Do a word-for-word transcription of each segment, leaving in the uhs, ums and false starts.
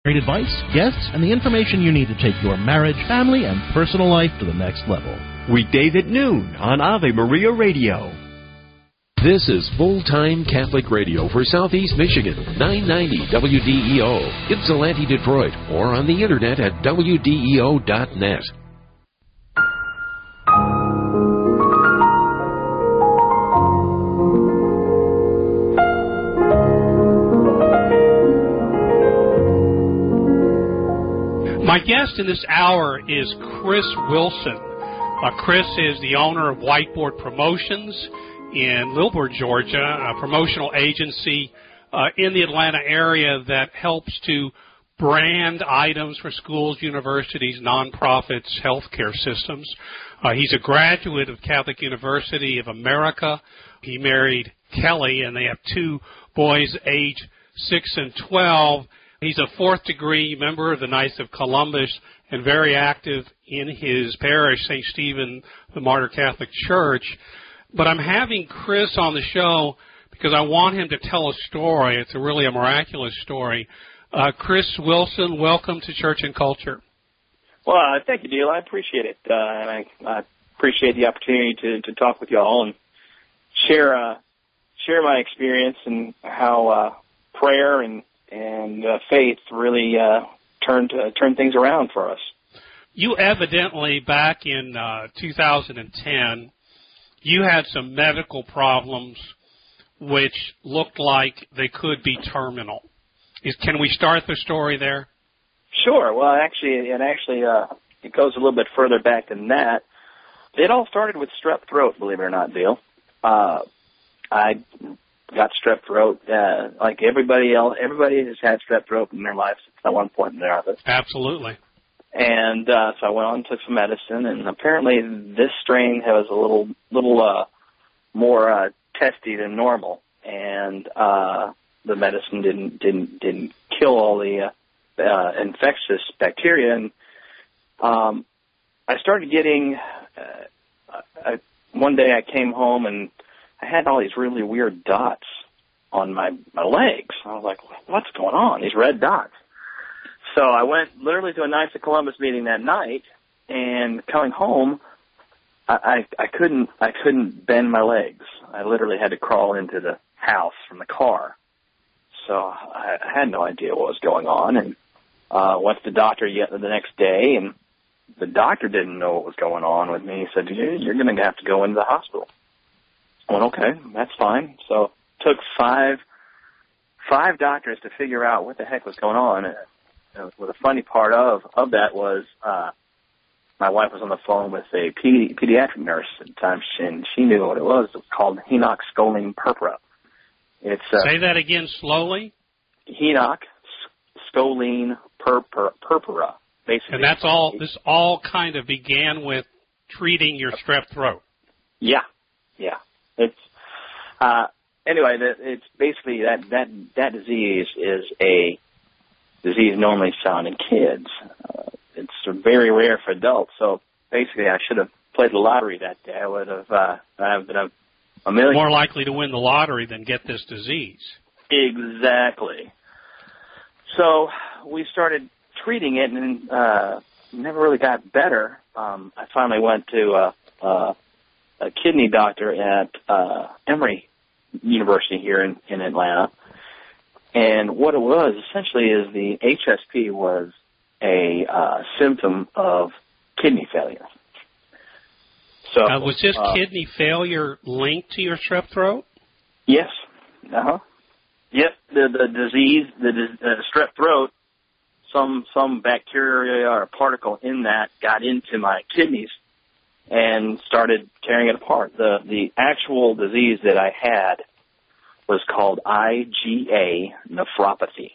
Great advice, guests, and the information you need to take your marriage, family, and personal life to the next level. Weekdays at noon on Ave Maria Radio. This is full-time Catholic radio for Southeast Michigan, nine ninety W D E O, Ypsilanti, Detroit, or on the internet at W D E O dot net. My guest in this hour is Chris Wilson. Uh, Chris is the owner of Whiteboard Promotions in Lilburn, Georgia, a promotional agency uh, in the Atlanta area that helps to brand items for schools, universities, nonprofits, healthcare systems. Uh, he's a graduate of Catholic University of America. He married Kelly, and they have two boys, age six and twelve. He's a fourth-degree member of the Knights of Columbus and very active in his parish, Saint Stephen, the Martyr Catholic Church. But I'm having Chris on the show because I want him to tell a story. It's a really a miraculous story. Uh, Chris Wilson, welcome to Church and Culture. Well, uh, thank you, Neil. I appreciate it. Uh, and I, I appreciate the opportunity to, to talk with you all and share uh, share my experience and how uh, prayer and and uh, faith really uh, turned uh, turned things around for us. You evidently, back in uh, two thousand ten, you had some medical problems which looked like they could be terminal. Is, can we start the story there? Sure. Well, actually, and actually, uh, it goes a little bit further back than that. It all started with strep throat, believe it or not, Bill. Uh, I got strep throat, uh, like everybody else. Everybody has had strep throat in their lives at one point in their life. Absolutely. And uh, so I went on and took some medicine, and apparently this strain was a little, little uh, more uh, testy than normal, and uh, the medicine didn't didn't didn't kill all the uh, uh, infectious bacteria. And um, I started getting. Uh, I, one day I came home and I had all these really weird dots on my, my legs. I was like, what's going on? These red dots. So I went literally to a Knights of Columbus meeting that night, and coming home, I, I, I couldn't I couldn't bend my legs. I literally had to crawl into the house from the car. So I, I had no idea what was going on, and uh, went to the doctor yet the next day, and the doctor didn't know what was going on with me. He said, you're going to have to go into the hospital. I went, okay, that's fine. So it took five five doctors to figure out what the heck was going on. And well, the funny part of, of that was uh, my wife was on the phone with a pedi- pediatric nurse at the time, and she knew what it was. It was called Henoch scoline purpura. It's, uh, Say that again slowly. Henoch scoline purpura, purpura, basically. And that's all. This all kind of began with treating your strep throat. Yeah, yeah. It's uh, anyway. It's basically that that that disease is a disease normally found in kids. Uh, it's very rare for adults. So basically, I should have played the lottery that day. I would have uh, I've been a, a million more likely to win the lottery than get this disease. Exactly. So we started treating it, and uh, never really got better. Um, I finally went to uh, uh, a kidney doctor at uh, Emory University here in, in Atlanta. And what it was essentially is the H S P was a uh, symptom of kidney failure. So uh, was this uh, kidney failure linked to your strep throat? Yes. Uh-huh. Yep. The the disease, the uh, strep throat, some some bacteria or particle in that got into my kidneys and started tearing it apart. The the actual disease that I had was called I G A nephropathy.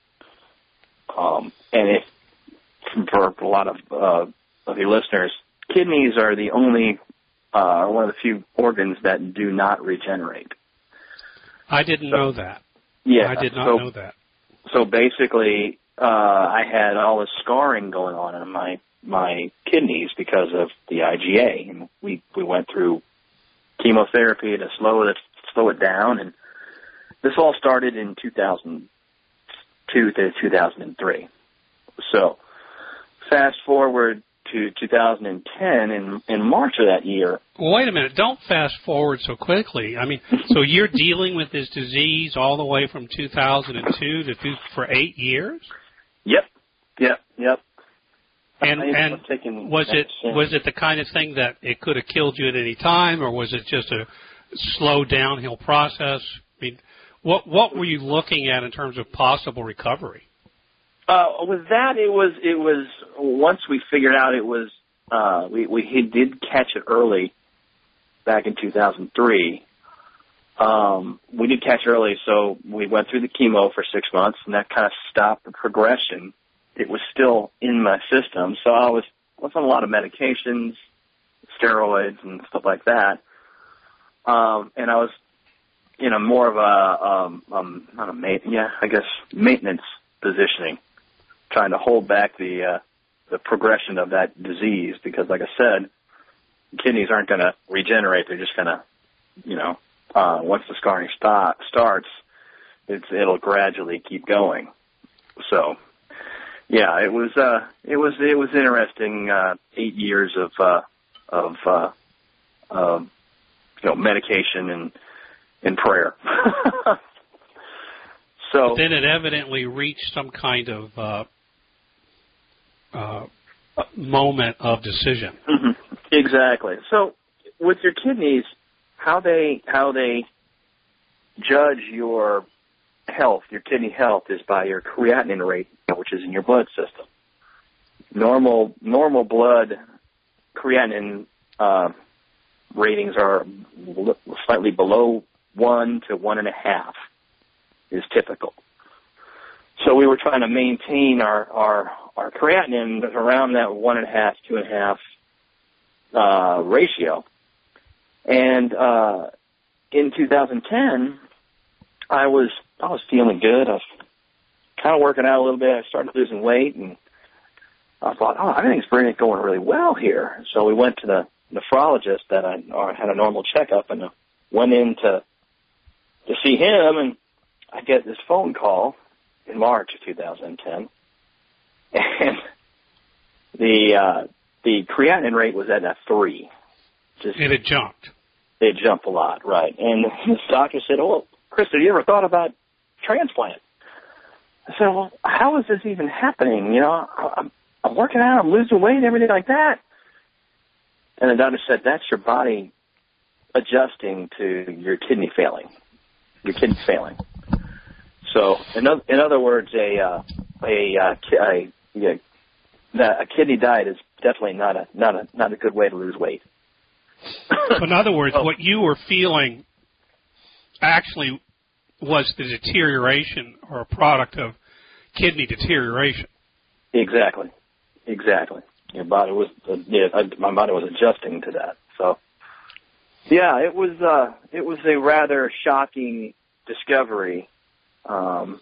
Um, and if for a lot of uh, of your listeners, kidneys are the only uh, one of the few organs that do not regenerate. I didn't so, know that. Yeah, I did not so, know that. So basically, uh, I had all this scarring going on in my my kidneys because of the I G A, and we we went through chemotherapy to slow it slow it down, and this all started in two thousand two to two thousand three. So fast forward to two thousand ten, in, in March of that year. Well, wait a minute. Don't fast forward so quickly. I mean, so you're dealing with this disease all the way from two thousand two to two, for eight years? Yep, yep, yep. And, and was it was it the kind of thing that it could have killed you at any time, or was it just a slow downhill process? I mean, what what were you looking at in terms of possible recovery? Uh, with that, it was it was once we figured out it was uh, we we did catch it early back in two thousand three. Um, we did catch it early, so we went through the chemo for six months, and that kind of stopped the progression. It was still in my system, so I was was on a lot of medications, steroids, and stuff like that. Um, and I was, you know, more of a um, um, not a ma- yeah, I guess maintenance positioning, trying to hold back the uh, the progression of that disease, because, like I said, kidneys aren't going to regenerate; they're just going to, you know, uh, once the scarring stop, starts, it's, it'll gradually keep going. So. Yeah, it was uh, it was it was interesting. Uh, eight years of uh, of uh, uh, you know, medication and and prayer. So but then it evidently reached some kind of uh, uh, moment of decision. Mm-hmm. Exactly. So with your kidneys, how they how they judge your health, your kidney health, is by your creatinine rate, which is in your blood system. Normal normal blood creatinine uh, ratings are slightly below one to one and a half is typical. So we were trying to maintain our our, our creatinine around that one and a half, two and a half uh, ratio. And uh, in two thousand ten, I was I was feeling good. I was kind of working out a little bit. I started losing weight, and I thought, oh, everything's really going really well here. So we went to the nephrologist that I or had a normal checkup, and went in to to see him, and I get this phone call in March of two thousand ten, and the uh, the creatinine rate was at a three. Just, and it jumped. It jumped a lot, right? And the doctor said, "Oh, Chris, have you ever thought about transplant?" I said, "Well, how is this even happening? You know, I'm, I'm working out, I'm losing weight, everything like that." And the doctor said, "That's your body adjusting to your kidney failing, your kidney failing." So, in other, in other words, a uh, a, uh, a, a a kidney diet is definitely not a not a not a good way to lose weight. So in other words, oh. what you were feeling actually was the deterioration or a product of kidney deterioration. Exactly, exactly. Your body was, uh, yeah, my body was adjusting to that. So, yeah, it was, uh, it was a rather shocking discovery, um,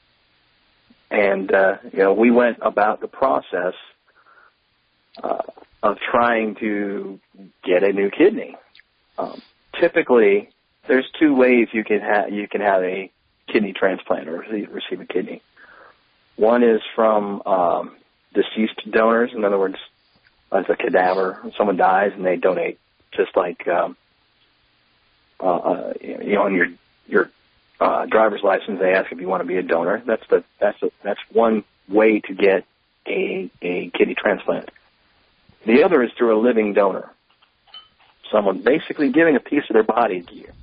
and uh, you know, we went about the process uh, of trying to get a new kidney. Um, typically, there's two ways you can have you can have a kidney transplant or receive, receive a kidney. One is from um, deceased donors. In other words, as a cadaver, someone dies and they donate, just like um, uh, uh, you know, on your your uh, driver's license, they ask if you want to be a donor. That's the that's a, that's one way to get a a kidney transplant. The other is through a living donor, someone basically giving a piece of their body to you.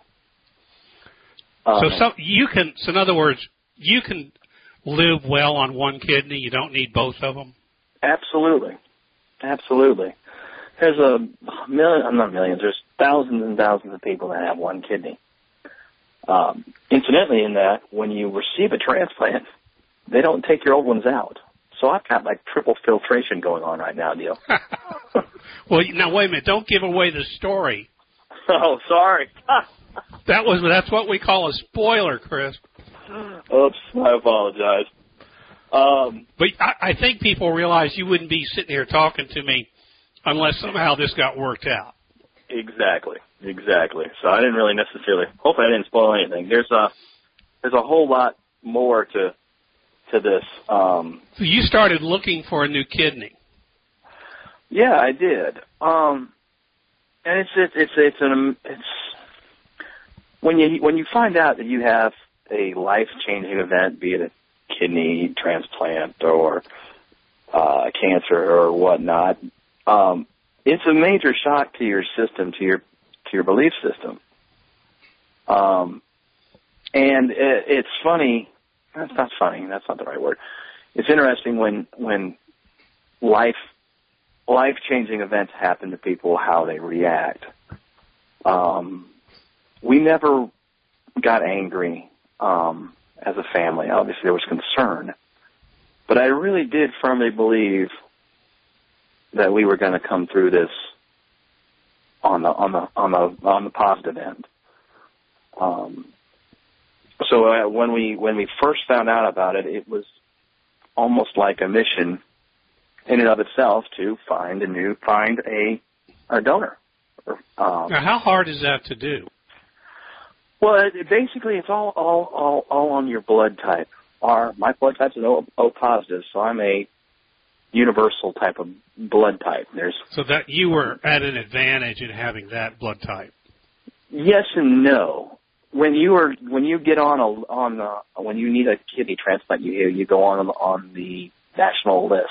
Um, so, some, you can. So, in other words, you can live well on one kidney. You don't need both of them. Absolutely, absolutely. There's a million, not millions. There's thousands and thousands of people that have one kidney. Um, incidentally, in that, when you receive a transplant, they don't take your old ones out. So I've got like triple filtration going on right now, Neil. Well, now wait a minute. Don't give away the story. Oh, sorry. That was that's what we call a spoiler, Chris. Oops, I apologize. Um, but I, I think people realize you wouldn't be sitting here talking to me unless somehow this got worked out. Exactly, exactly. So I didn't really necessarily. Hopefully, I didn't spoil anything. There's a there's a whole lot more to to this. Um, so you started looking for a new kidney. Yeah, I did. Um, and it's it's it's it's an it's when you when you find out that you have a life-changing event, be it a kidney transplant or uh, cancer or whatnot, um, it's a major shock to your system, to your to your belief system. Um, and it, it's funny. That's not funny. That's not the right word. It's interesting when when life life-changing events happen to people, how they react. Um, we never got angry um, as a family. Obviously, there was concern, but I really did firmly believe that we were going to come through this on the on the on the on the positive end. Um, so uh, when we when we first found out about it, it was almost like a mission in and of itself to find a new find a a donor. Um, now, how hard is that to do? Well, it, basically, it's all all all all on your blood type. Our my blood type is O, O positive, so I'm a universal type of blood type. There's so that you were at an advantage in having that blood type. Yes and no. When you are when you get on a on the, when you need a kidney transplant, you you go on on the national list.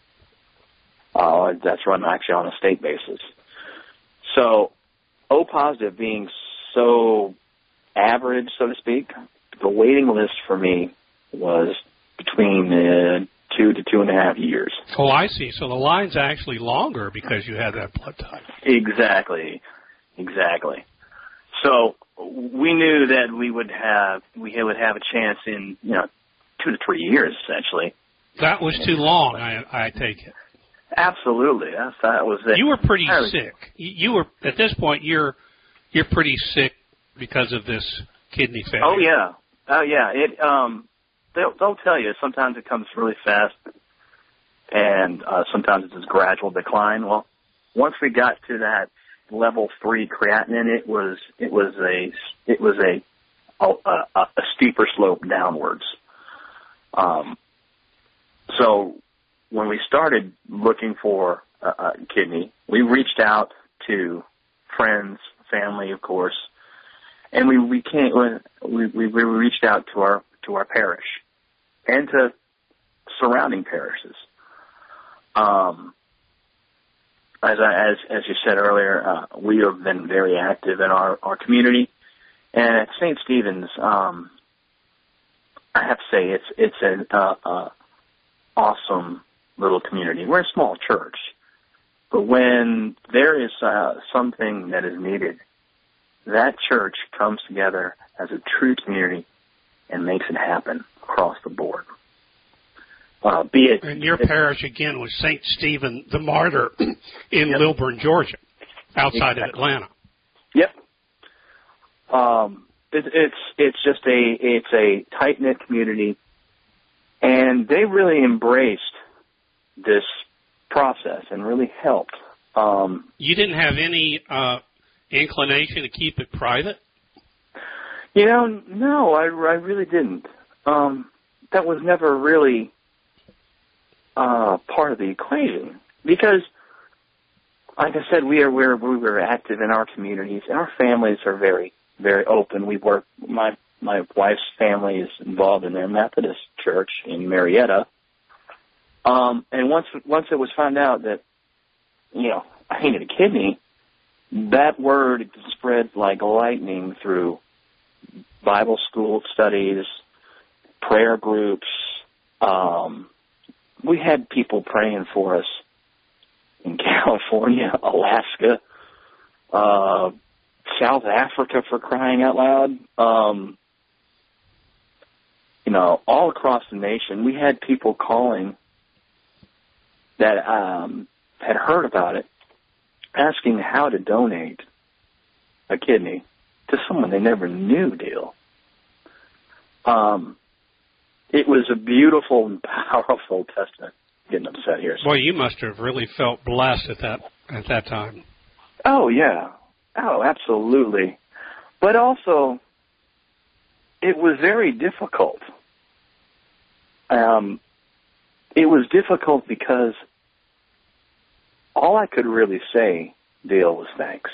Uh, that's run actually on a state basis. So, O positive being so average, so to speak, the waiting list for me was between uh, two to two and a half years. Oh, I see. So the line's actually longer because you had that blood type. Exactly, exactly. So we knew that we would have we would have a chance in you know two to three years essentially. That was too long. I, I take it. Absolutely, that's, that was it. You were pretty was, sick. You were at this point. You're you're pretty sick because of this kidney failure. Oh yeah, oh yeah. It um, they'll they'll tell you sometimes it comes really fast, and uh, sometimes it's a gradual decline. Well, once we got to that level three creatinine, it was it was a it was a a, a, a steeper slope downwards. Um, so. When we started looking for a, a kidney, we reached out to friends, family, of course, and we we can't we we, we reached out to our to our parish and to surrounding parishes. Um, as I, as as you said earlier, uh, we have been very active in our, our community, and at Saint Stephen's, um, I have to say it's it's an uh, uh, awesome little community. We're a small church, but when there is uh, something that is needed, that church comes together as a true community and makes it happen across the board. Uh, be it, and your it, parish again was Saint Stephen the Martyr in yep. Lilburn, Georgia, outside exactly. of Atlanta. Yep. Um, it, it's it's just a it's a tight knit community, and they really embraced this process and really helped. Um, you didn't have any uh, inclination to keep it private? You know, no, I, I really didn't. Um, that was never really uh, part of the equation because, like I said, we are we're, we were active in our communities, and our families are very, very open. We work. My my wife's family is involved in their Methodist church in Marietta. Um, and once once it was found out that, you know, I needed a kidney, that word spread like lightning through Bible school studies, prayer groups. Um, we had people praying for us in California, Alaska, uh, South Africa, for crying out loud. Um, you know, all across the nation, we had people calling that um, had heard about it, asking how to donate a kidney to someone they never knew, Dale. Um, it was a beautiful and powerful testament. Getting upset here. Boy, you must have really felt blessed at that at that time. Oh, yeah. Oh, absolutely. But also, it was very difficult. um, it was difficult because all I could really say, Dale, was thanks.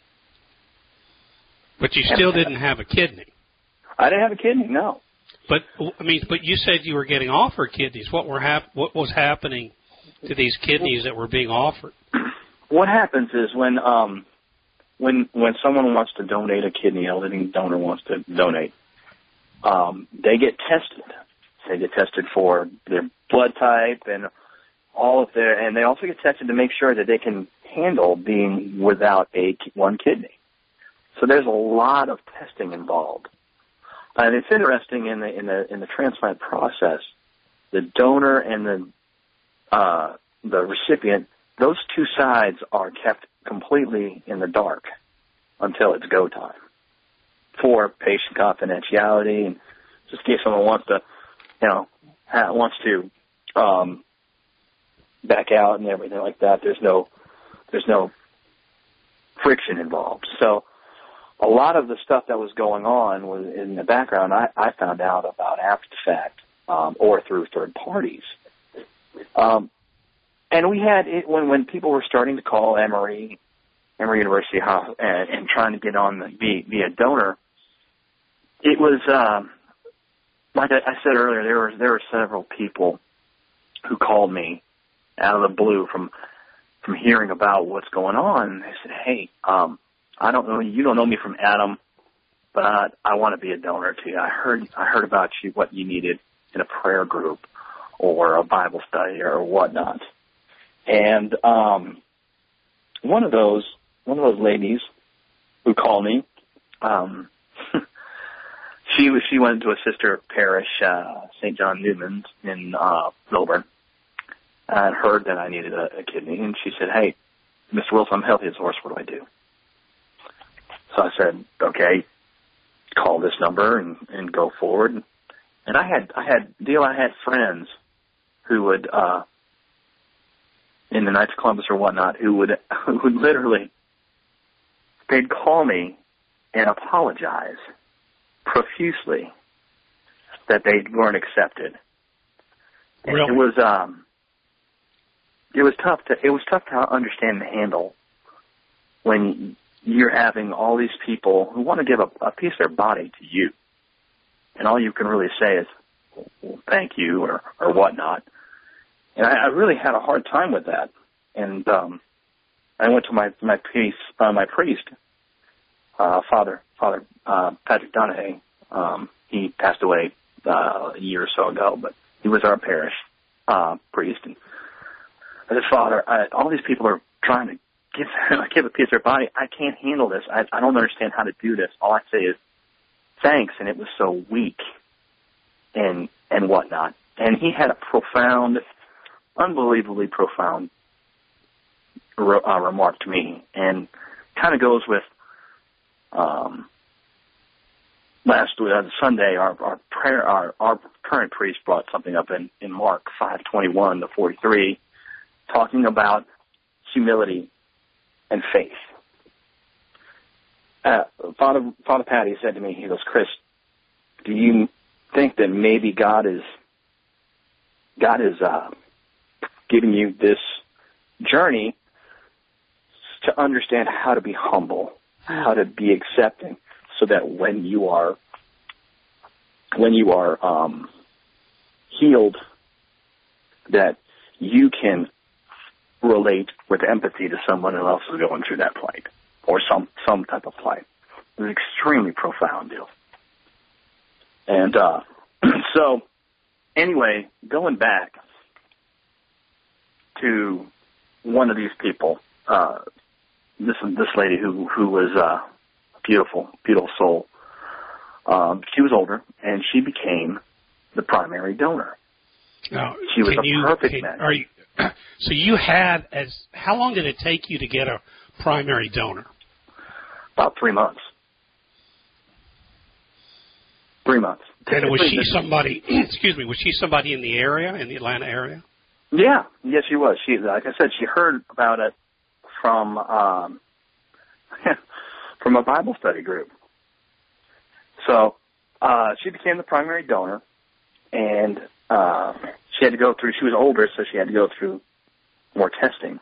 But you still didn't have a kidney. I didn't have a kidney, no. But I mean, but you said you were getting offered kidneys. What were hap- What was happening to these kidneys that were being offered? What happens is when um, when when someone wants to donate a kidney, a living donor wants to donate, um, they get tested. They get tested for their blood type and all of their, and they also get tested to make sure that they can handle being without a one kidney. So there's a lot of testing involved. And it's interesting in the in the in the transplant process, the donor and the uh, the recipient, those two sides are kept completely in the dark until it's go time for patient confidentiality, and just in case someone wants to, you know, ha- wants to um, back out and everything like that. There's no there's no friction involved. So a lot of the stuff that was going on was in the background. I, I found out about after the fact, um, or through third parties. Um, and we had it when when people were starting to call Emory, Emory University Hospital, and, and trying to get on the be, be a donor. It was um, like I, I said earlier. There were there were several people who called me out of the blue from from hearing about what's going on. They said, "Hey, um, I don't know. You don't know me from Adam, but I, I want to be a donor to you. I heard I heard about you, what you needed in a prayer group or a Bible study or whatnot." And um, one of those one of those ladies who called me, um, she was she went to a sister parish, uh, Saint John Newman's in uh, Milburn, and heard that I needed a, a kidney, and she said, "Hey, Mister Wilson, I'm healthy as a horse. What do I do?" So I said, "Okay, call this number and, and go forward." And I had, I had, deal, I had friends who would, uh, in the Knights of Columbus or whatnot, who would, who would literally, they'd call me and apologize profusely that they weren't accepted. And Really? it was, um, it was tough to, it was tough to understand and handle when you're having all these people who want to give a, a piece of their body to you, and all you can really say is, well, thank you, or, or whatnot. And I, I really had a hard time with that. And um, I went to my my priest, uh, my priest, uh, Father Father uh, Patrick Donahue. Um, he passed away uh, a year or so ago, but he was our parish uh, priest. And I said, "Father, I, all these people are trying to give give a piece of their body. I can't handle this. I, I don't understand how to do this. All I say is thanks," and it was so weak and and whatnot. And he had a profound, unbelievably profound re- uh, remark to me, and kind of goes with um, last uh, Sunday. Our our prayer, our our current priest brought something up in in Mark five twenty-one to forty-three, talking about humility and faith. Uh, Father Father Patty said to me, he goes, "Chris, do you think that maybe God is God is uh, giving you this journey to understand how to be humble, how to be accepting, so that when you are when you are um, healed, that you can relate with empathy to someone else who's going through that plight, or some some type of plight." It was extremely profound deal. And uh, so, anyway, going back to one of these people, uh, this this lady who who was uh, a beautiful, beautiful soul. Um, she was older, and she became the primary donor. Now, she was a you, perfect can, match. Are you? So you had as how long did it take you to get a primary donor? About three months. Three months. And was she somebody? Excuse me. Was she somebody in the area, in the Atlanta area? Yeah. Yes, she was. She, like I said, she heard about it from um, from a Bible study group. So uh, she became the primary donor, and uh, she had to go through, she was older, so she had to go through more testing.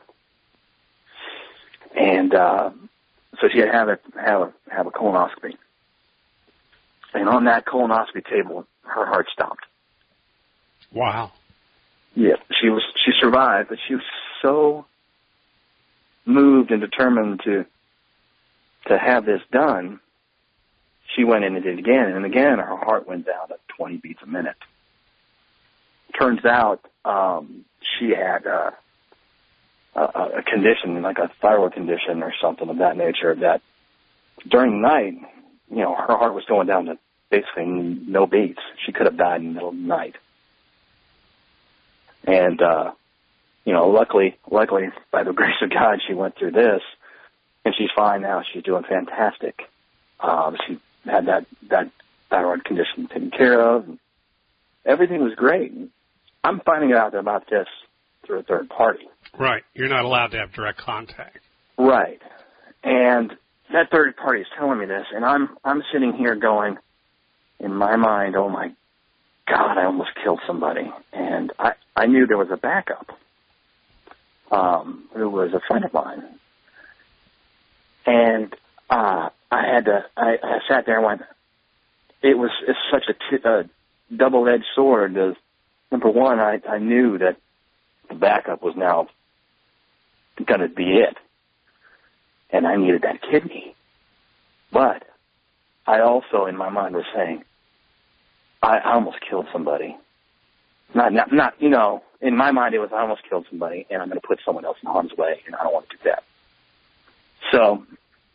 And uh, so she had to have a, have a, have a colonoscopy. And on that colonoscopy table, her heart stopped. Wow. Yeah, she was, she survived, but she was so moved and determined to to have this done, she went in and did it again, and again her heart went down to twenty beats a minute. Turns out um, she had uh, a, a condition, like a thyroid condition or something of that nature, that during the night, you know, her heart was going down to basically no beats. She could have died in the middle of the night. And, uh, you know, luckily, luckily, by the grace of God, she went through this, and she's fine now. She's doing fantastic. Um, she had that, that thyroid condition taken care of. And everything was great. I'm finding out about this through a third party. Right. You're not allowed to have direct contact. Right. And that third party is telling me this, and I'm I'm sitting here going, in my mind, oh, my God, I almost killed somebody. And I, I knew there was a backup, um, who was a friend of mine. And uh, I had to, I, I sat there and went, it was it's such a, t- a double-edged sword. As, number one, I, I knew that the backup was now going to be it. And I needed that kidney. But I also, in my mind, was saying, I, I almost killed somebody. Not, not, not, you know, in my mind, it was I almost killed somebody, and I'm going to put someone else in harm's way, and I don't want to do that. So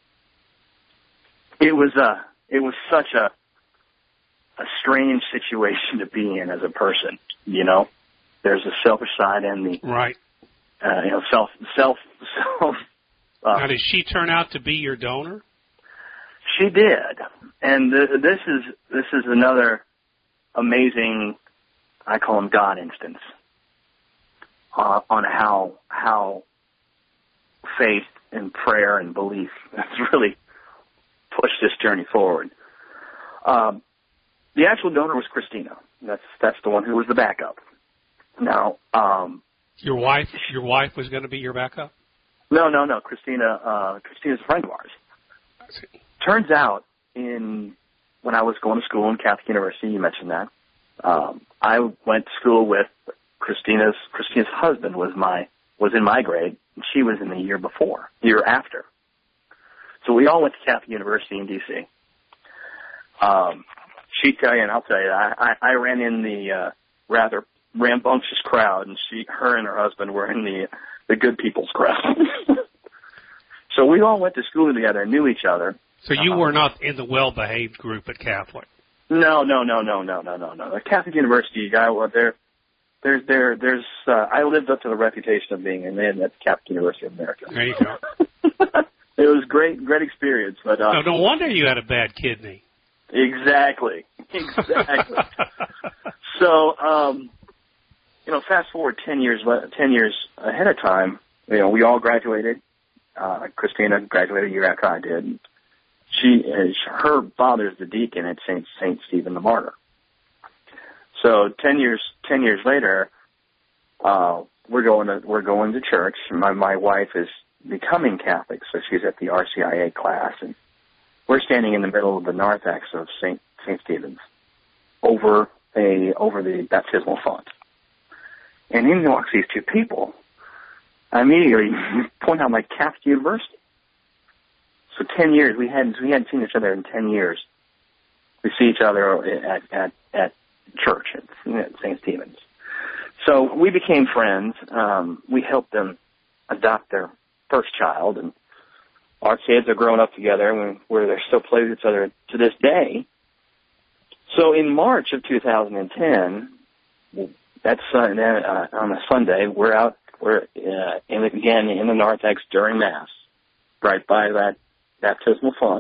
it was a, it was such a, a strange situation to be in as a person. You know, there's a selfish side and the right, uh, you know, self, self, self. Uh, now, did she turn out to be your donor? She did, and th- this is this is another amazing, I call them God instance, uh, on how how faith and prayer and belief has really pushed this journey forward. Um, the actual donor was Christina. That's that's the one who was the backup. Now, um, your wife, your wife was going to be your backup. No, no, no. Christina, uh, Christina's a friend of ours. I see. Turns out, in when I was going to school in Catholic University, you mentioned that, um, I went to school with Christina's. Christina's husband was my was in my grade, and she was in the year before, year after. So we all went to Catholic University in D C. Um, she'd tell you, and I'll tell you, I, I, I ran in the uh, rather rambunctious crowd, and she, her, and her husband were in the the good people's crowd. So we all went to school together and knew each other. So you um, were not in the well-behaved group at Catholic? No, no, no, no, no, no, no, no. At Catholic University, guy, well, there, there's, there, there's. Uh, I lived up to the reputation of being a man at Catholic University of America. There you go. It was great, great experience. But uh, no, no wonder you had a bad kidney. Exactly, exactly. So, um, you know, fast forward ten years, ten years ahead of time. You know, we all graduated. Uh, Christina graduated a year after I did. She, is, her father's the deacon at Saint Saint Stephen the Martyr. So ten years, ten years later, uh, we're going to we're going to church. My my wife is becoming Catholic, so she's at the R C I A class, and we're standing in the middle of the narthex of Saint Saint Stephen's, over a over the baptismal font. And in walks these two people. I immediately point out, like, Catholic University. So ten years, we hadn't we hadn't seen each other in ten years. We see each other at at, at church at, at Saint Stephen's. So we became friends. Um, we helped them adopt their first child, and our kids are growing up together, and where they still play with each other to this day. So in March of two thousand ten, that's uh, on a Sunday, we're out. We're uh, in, again in the narthex during Mass, right by that baptismal font.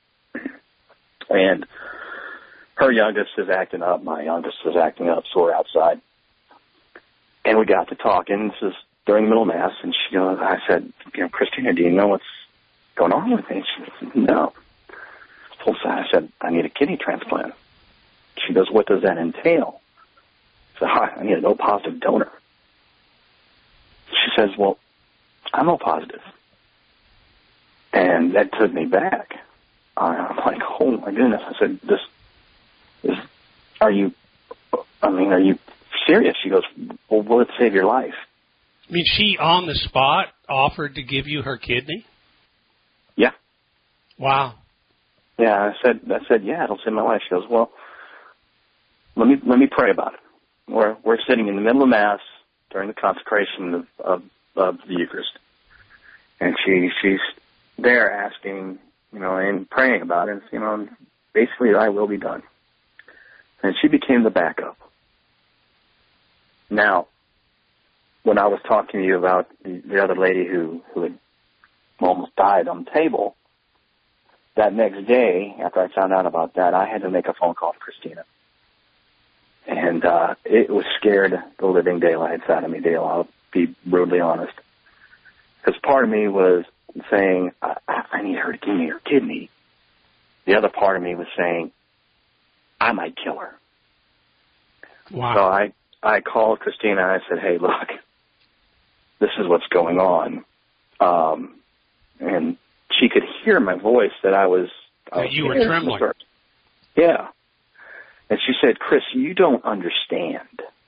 And her youngest is acting up. My youngest is acting up, so we're outside. And we got to talking. This is during the middle of Mass, and she goes, I said, you know, Christina, do you know what's going on with me? She said, no. I said, I need a kidney transplant. She goes, what does that entail? So I need an O positive donor. She says, well, I'm O positive. And that took me back. I'm like, oh my goodness. I said, this is, are you, I mean, are you serious? She goes, well, will it save your life? I mean, she on the spot offered to give you her kidney? Yeah. Wow. Yeah, I said, I said, yeah, it'll save my life. She goes, well, let me, let me pray about it. We're, we're sitting in the middle of Mass during the consecration of, of, of the Eucharist. And she, she's there asking, you know, and praying about it, you know, basically, thy will be done. And she became the backup. Now, when I was talking to you about the, the other lady who, who had almost died on the table, that next day, after I found out about that, I had to make a phone call to Christina. And uh, it was scared the living daylights out of me, Dale. I'll be brutally honest. Because part of me was saying, I, I need her to give me her kidney. The other part of me was saying, I might kill her. Wow. So I, I called Christina and I said, hey, look, this is what's going on. Um, and she could hear my voice that I was... I was you were trembling. Yeah. And she said, Chris, you don't understand.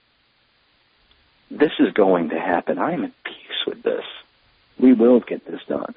This is going to happen. I am at peace with this. We will get this done.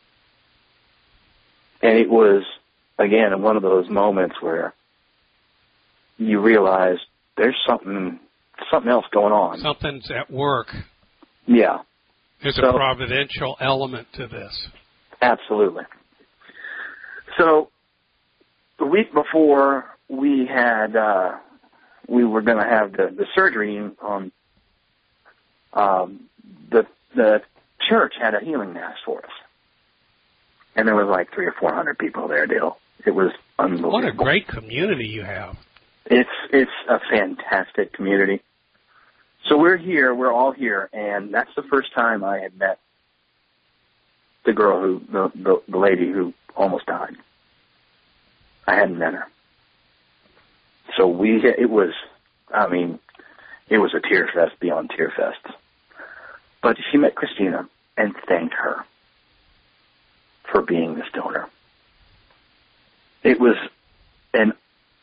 And it was, again, one of those moments where you realize there's something something else going on. Something's at work. Yeah. There's so, a providential element to this. Absolutely. So the week before we had, uh, we were going to have the, the surgery on, um, the, the church had a healing mass for us. And there was like three or four hundred people there, Dale. It was unbelievable. What a great community you have. It's, it's a fantastic community. So we're here, we're all here, and that's the first time I had met the girl who, the, the, the lady who almost died. I hadn't met her. So we, it was, I mean, it was a tear fest beyond tear fest. But she met Christina and thanked her for being this donor. It was an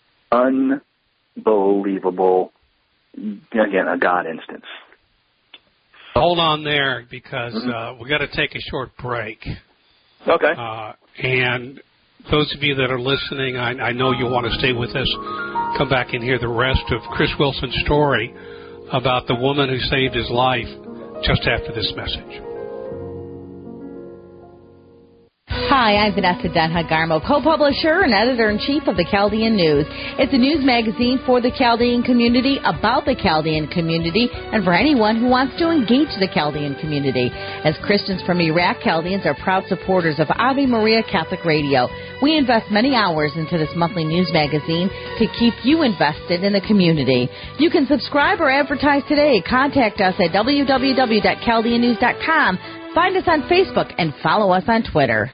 unbelievable, again, a God instance. Hold on there, because mm-hmm. uh, we've got to take a short break. Okay. Uh, and those of you that are listening, I, I know you'll want to stay with us. Come back and hear the rest of Chris Wilson's story about the woman who saved his life just after this message. Hi, I'm Vanessa Denha-Garmo, co-publisher and editor-in-chief of the Chaldean News. It's a news magazine for the Chaldean community, about the Chaldean community, and for anyone who wants to engage the Chaldean community. As Christians from Iraq, Chaldeans are proud supporters of Ave Maria Catholic Radio. We invest many hours into this monthly news magazine to keep you invested in the community. You can subscribe or advertise today. Contact us at w w w dot chaldean news dot com. Find us on Facebook and follow us on Twitter.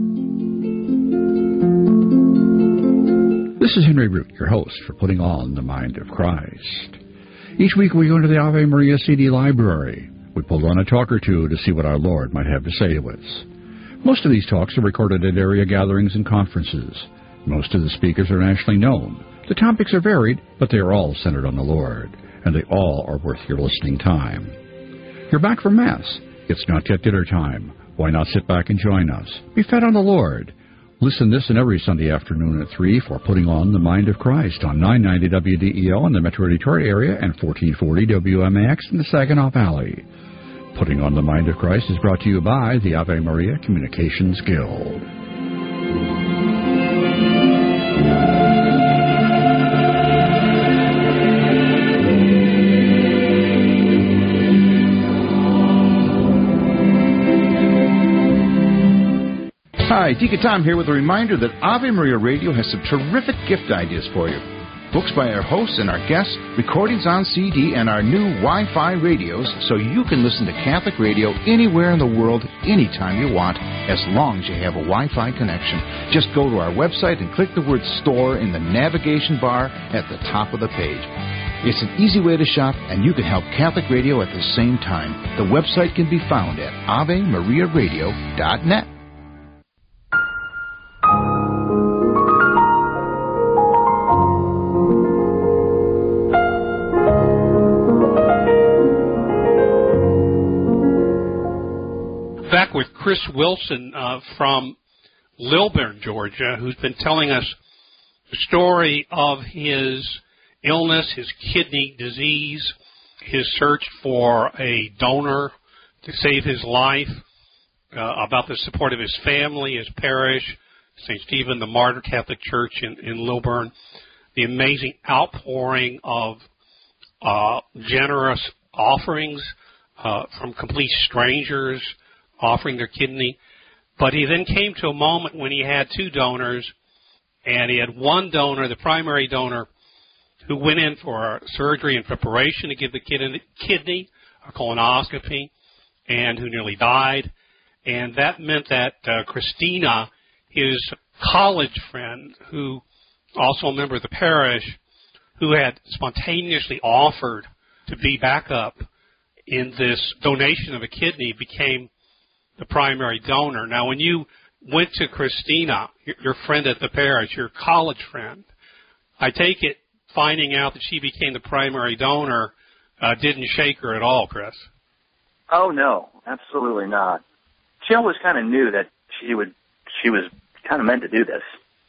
This is Henry Root, your host for Putting On the Mind of Christ. Each week we go into the Ave Maria C D library. We pull on a talk or two to see what our Lord might have to say to us. Most of these talks are recorded at area gatherings and conferences. Most of the speakers are nationally known. The topics are varied, but they are all centered on the Lord, and they all are worth your listening time. You're back from Mass. It's not yet dinner time. Why not sit back and join us? Be fed on the Lord. Listen this and every Sunday afternoon at three for Putting On the Mind of Christ on nine ninety W D E O in the Metro Detroit area and fourteen forty W M A X in the Saginaw Valley. Putting On the Mind of Christ is brought to you by the Ave Maria Communications Guild. Hi, Deacon Tom here with a reminder that Ave Maria Radio has some terrific gift ideas for you. books by our hosts and our guests, recordings on C D, and our new Wi-Fi radios so you can listen to Catholic radio anywhere in the world, anytime you want, as long as you have a Wi-Fi connection. Just go to our website and click the word store in the navigation bar at the top of the page. It's an easy way to shop, and you can help Catholic radio at the same time. The website can be found at ave maria radio dot net. Back with Chris Wilson uh, from Lilburn, Georgia, who's been telling us the story of his illness, his kidney disease, his search for a donor to save his life, uh, about the support of his family, his parish, Saint Stephen the Martyr Catholic Church in, in Lilburn, the amazing outpouring of uh, generous offerings uh, from complete strangers offering their kidney. But he then came to a moment when he had two donors, and he had one donor, the primary donor, who went in for surgery in preparation to give the kidney, a colonoscopy, and who nearly died. And that meant that uh, Christina, his college friend, who also a member of the parish, who had spontaneously offered to be backup in this donation of a kidney, became the primary donor. Now, when you went to Christina, your friend at the parish, your college friend, I take it finding out that she became the primary donor uh, didn't shake her at all, Chris. Oh, no, absolutely not. She always kind of knew that she would. She was kind of meant to do this.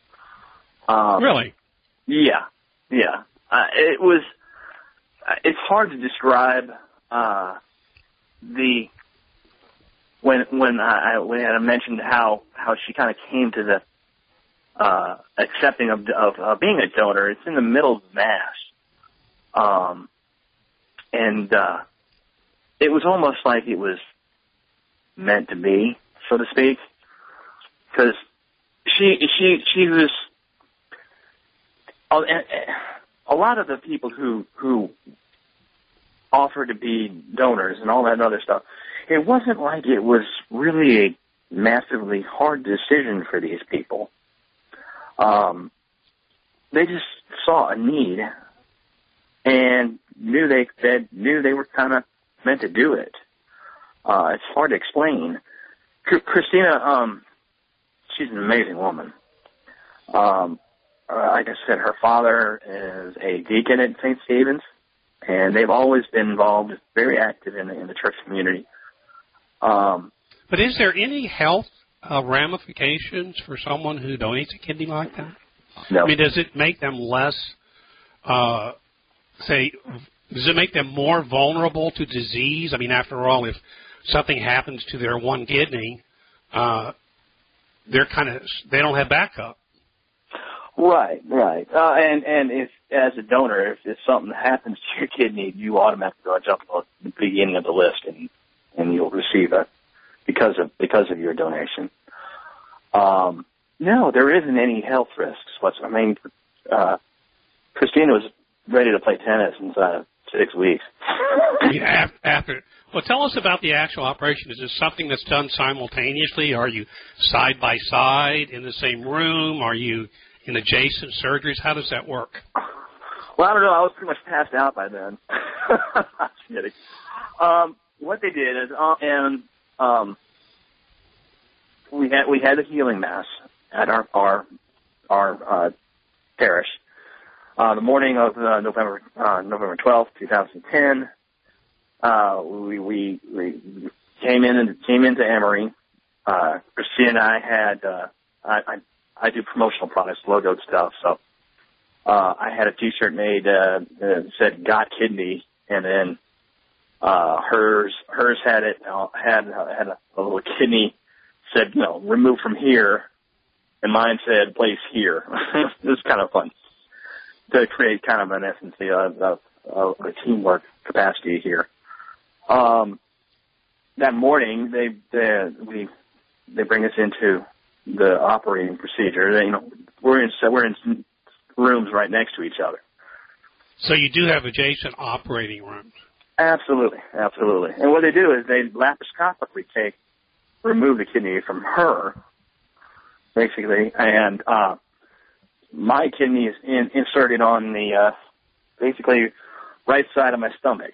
Um, really? Yeah, yeah. Uh, it was. Uh, it's hard to describe uh, the when when I when I mentioned how how she kind of came to the uh, accepting of of uh, being a donor. It's in the middle of Mass, um, and uh, it was almost like it was meant to be, so to speak, because she she she was a lot of the people who who offered to be donors and all that other stuff. It wasn't like it was really a massively hard decision for these people. Um, they just saw a need and knew they, they knew they were kind of meant to do it. Uh, it's hard to explain. C- Christina, um, she's an amazing woman. Um, uh, like I said, her father is a deacon at Saint Stephen's, and they've always been involved, very active in the, in the church community. Um, but is there any health uh, ramifications for someone who donates a kidney like that? No. I mean, does it make them less, uh, say, does it make them more vulnerable to disease? I mean, after all, if something happens to their one kidney, uh, they're kind of, they don't have backup. Right, right. Uh, and, and if, as a donor, if, if something happens to your kidney, you automatically go jump at the beginning of the list and, and you'll receive it because of, because of your donation. Um, no, there isn't any health risks whatsoever. I mean, uh, Christina was ready to play tennis inside of six weeks. Yeah, after, well, tell us about the actual operation. Is this something that's done simultaneously? Are you side by side in the same room? Are you in adjacent surgeries? How does that work? Well, I don't know. I was pretty much passed out by then. I'm kidding. Um, what they did is, uh, and um, we had we had a healing mass at our our our uh, parish uh, the morning of uh, November uh, November twelfth, two thousand ten. Uh, we, we we came in and came into Emory. Uh, Christina and I had uh, I, I I do promotional products, logoed stuff, so uh, I had a T-shirt made uh, that said "Got Kidney," and then uh, hers hers had it uh, had had a, a little kidney said, you know, removed from here, and mine said place here. It was kind of fun to create kind of an essence of, of, of a teamwork capacity here. Um, that morning, they, they we they bring us into the operating procedure. They, you know, we're in we're in rooms right next to each other. So you do have adjacent operating rooms. Absolutely, absolutely. And what they do is they laparoscopically take, remove the kidney from her, basically, and uh, my kidney is in, inserted on the, uh, basically, right side of my stomach.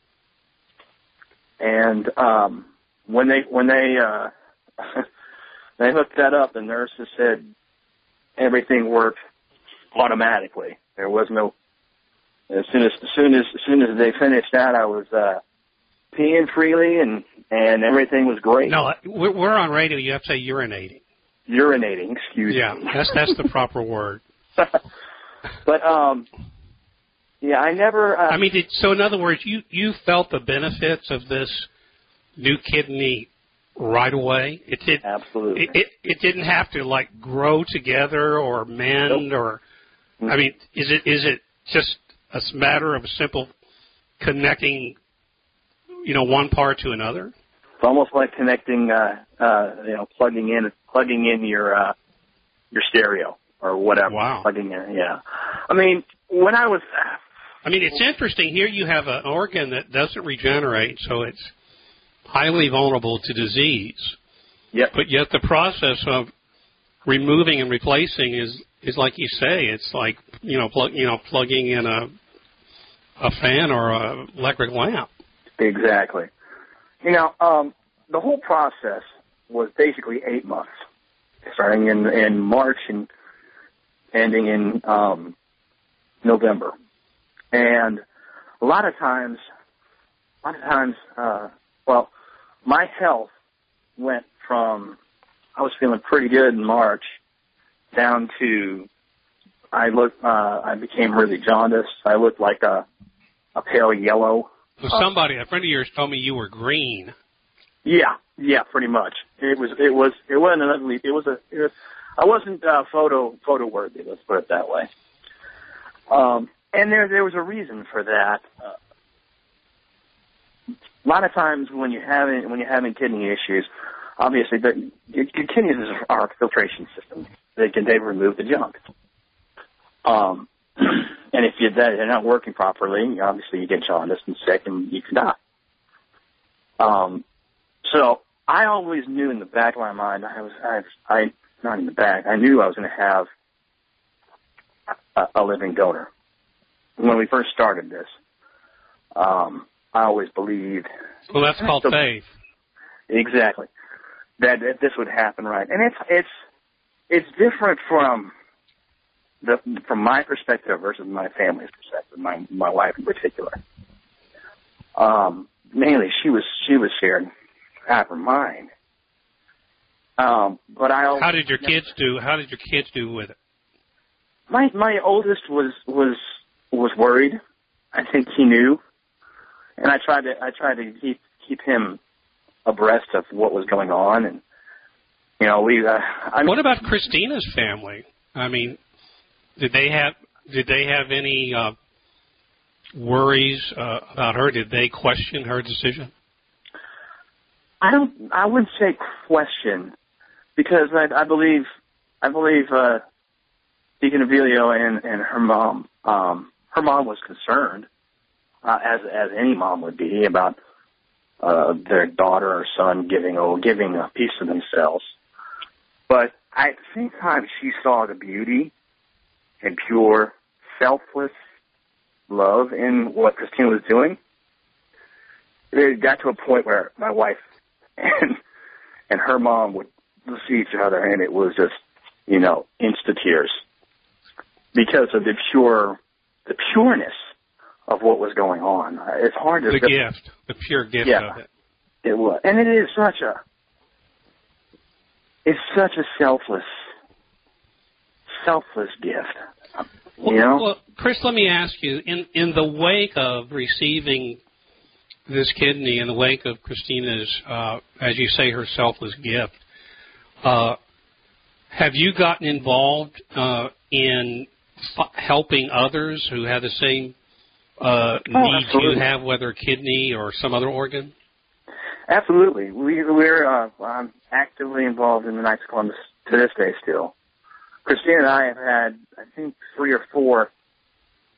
And um, when they when they uh, they hooked that up, the nurses said everything worked automatically. There was no as soon as as soon as as soon as they finished that, I was uh, peeing freely and and everything was great. No, we're, we're on radio. You have to say urinating. Urinating, excuse yeah, me. Yeah, that's that's the proper word. But um, yeah, I never. Uh, I mean, did, so in other words, you you felt the benefits of this new kidney right away. It did absolutely. It, it it didn't have to like grow together or mend nope. or. I mean, is it is it just a matter of a simple connecting, you know, one part to another? It's almost like connecting, uh, uh, you know, plugging in, plugging in your, uh, your stereo or whatever. Wow. Plugging in, yeah. I mean, when I was. I mean, it's interesting. Here you have an organ that doesn't regenerate, so it's highly vulnerable to disease. Yep. But yet the process of removing and replacing is, is like you say, it's like, you know, plug, you know, plugging in a, a fan or a electric lamp. Exactly. You know, um, the whole process was basically eight months, starting in, in March and ending in um, November. And a lot of times, a lot of times, uh, well, my health went from, I was feeling pretty good in March, down to, I looked, uh, I became really jaundiced. I looked like a, a pale yellow. So somebody, a friend of yours told me you were green. Yeah, yeah, pretty much. It was, it was, it wasn't an ugly, it was a, it was, I wasn't, uh, photo, photo worthy, let's put it that way. Um, and there, there was a reason for that. Uh, a lot of times when you're having, when you're having kidney issues, obviously, the, your, your kidneys are a filtration system. They can, they remove the junk. Um, and if you, they're not working properly, obviously you get jaundiced and sick and you can die. Um, so I always knew in the back of my mind, I was, I, I not in the back, I knew I was going to have a, a living donor. When we first started this, um, I always believed. Well, that's called so, faith. Exactly. That, that this would happen, right? And it's it's it's different from the from my perspective versus my family's perspective, my my wife in particular. Um, mainly, she was she was scared out of her mind. Um, but I also, how did your kids do? How did your kids do with it? My my oldest was was was worried. I think he knew, and I tried to I tried to keep keep him abreast of what was going on, and you know we. Uh, I mean, what about Christina's family? I mean, did they have did they have any uh, worries uh, about her? Did they question her decision? I don't. I wouldn't say question, because I, I believe I believe uh, Deacon Avelio and, and her mom. Um, her mom was concerned, uh, as as any mom would be, about uh, their daughter or son giving oh, giving a piece of themselves. But at the same time, she saw the beauty and pure, selfless love in what Christina was doing. It got to a point where my wife and and her mom would see each other, and it was just, you know, instant tears because of the pure, the pureness of what was going on. It's hard to the gift, the pure gift yeah, of it. It was, and it is such a, it's such a selfless, selfless gift. Well, you know, well, Chris, let me ask you: in in the wake of receiving this kidney, in the wake of Christina's, uh, as you say, her selfless gift, uh, have you gotten involved uh, in f- helping others who have the same uh, oh, needs absolutely. you have, whether kidney or some other organ? Absolutely. We, we're uh, I'm actively involved in the Knights of Columbus to this day still. Christina and I have had, I think, three or four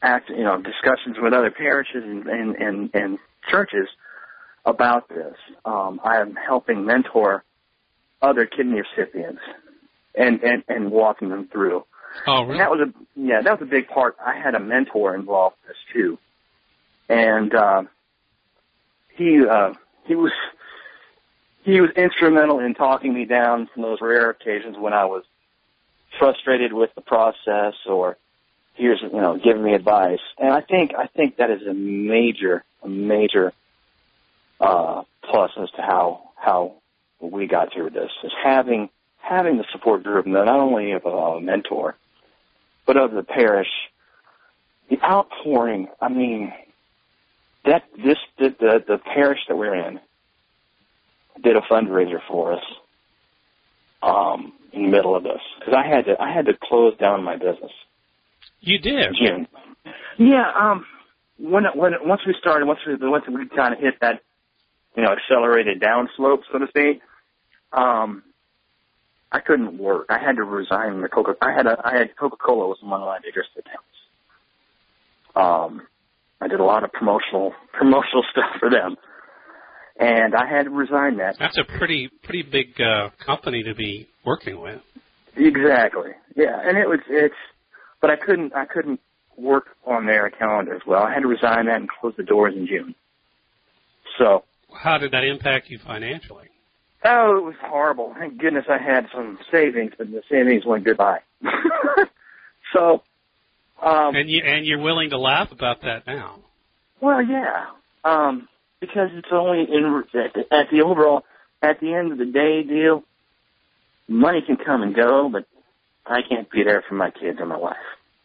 act, you know, discussions with other parishes and, and, and, and churches about this. Um, I am helping mentor other kidney recipients and, and, and walking them through. Oh, really? And that was a yeah, that was a big part. I had a mentor involved in this too, and uh, he uh, he was he was instrumental in talking me down from those rare occasions when I was frustrated with the process, or he was, you know, giving me advice. And I think I think that is a major a major uh, plus as to how how we got through this, is having having the support group, not only of a mentor, but of the parish. The outpouring, I mean, that this the the, the parish that we're in did a fundraiser for us um, in the middle of this, because I had to I had to close down my business. You did? June. Yeah. Um. When when once we started, once we once we kind of hit that, you know, accelerated downslope, so to speak, um, I couldn't work. I had to resign the Coca. I had a I had Coca-Cola was one of my biggest accounts. Um, I did a lot of promotional promotional stuff for them, and I had to resign that. That's a pretty pretty big uh, company to be working with. Exactly. Yeah, and it was it's, but I couldn't I couldn't work on their calendar as well. I had to resign that and close the doors in June. So. How did that impact you financially? Oh, it was horrible. Thank goodness I had some savings, but the savings went goodbye. so. Um, and you and you're willing to laugh about that now? Well, yeah, um, because it's only in at the, at the overall at the end of the day deal. Money can come and go, but I can't be there for my kids or my wife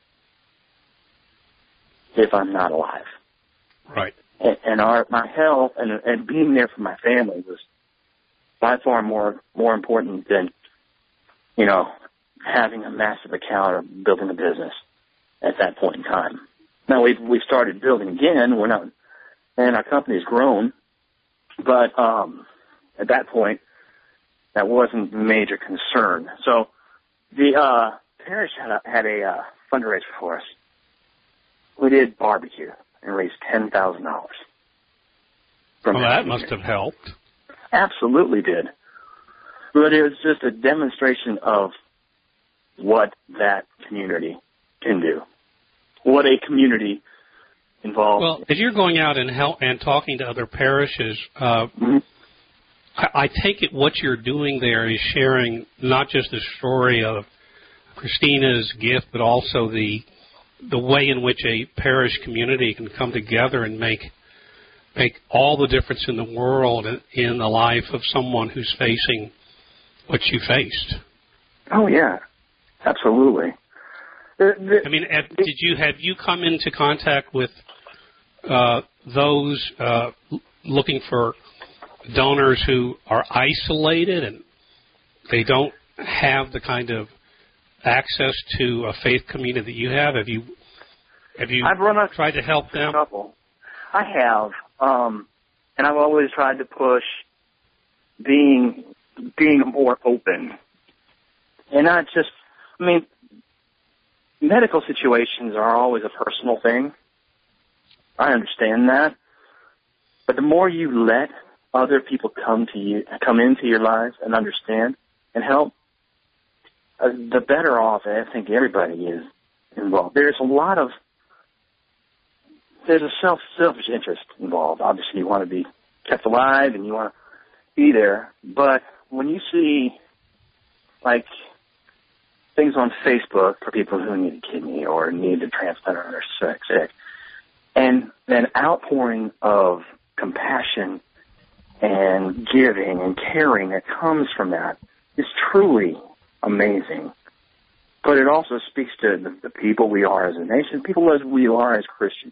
if I'm not alive. Right. And, and our my health and and being there for my family was by far more more important than, you know, having a massive account or building a business at that point in time. Now we've we've started building again. We're not, and our company's grown, but um, at that point, that wasn't a major concern. So the uh, parish had a, had a uh, fundraiser for us. We did barbecue and raised ten thousand dollars. Well, that must have helped. Absolutely did. But it was just a demonstration of what that community can do, what a community involved. Well, if you're going out and help and talking to other parishes, uh, mm-hmm. I, I take it what you're doing there is sharing not just the story of Christina's gift, but also the the way in which a parish community can come together and make make all the difference in the world in, in the life of someone who's facing what you faced. Oh yeah, absolutely. The, the, I mean, have, did you have you come into contact with uh, those uh, looking for donors who are isolated and they don't have the kind of access to a faith community that you have? Have you have you I've run a, tried to help them? Couple. I have, um, and I've always tried to push being being more open, and not just. I mean, medical situations are always a personal thing. I understand that, but the more you let other people come to you, come into your lives and understand and help, uh, the better off I think everybody is involved. There's a lot of there's a self selfish interest involved. Obviously, you want to be kept alive and you want to be there, but when you see like things on Facebook for people who need a kidney or need a transplant or are sick, sick, and an outpouring of compassion and giving and caring that comes from that is truly amazing. But it also speaks to the, the people we are as a nation, people as we are as Christians.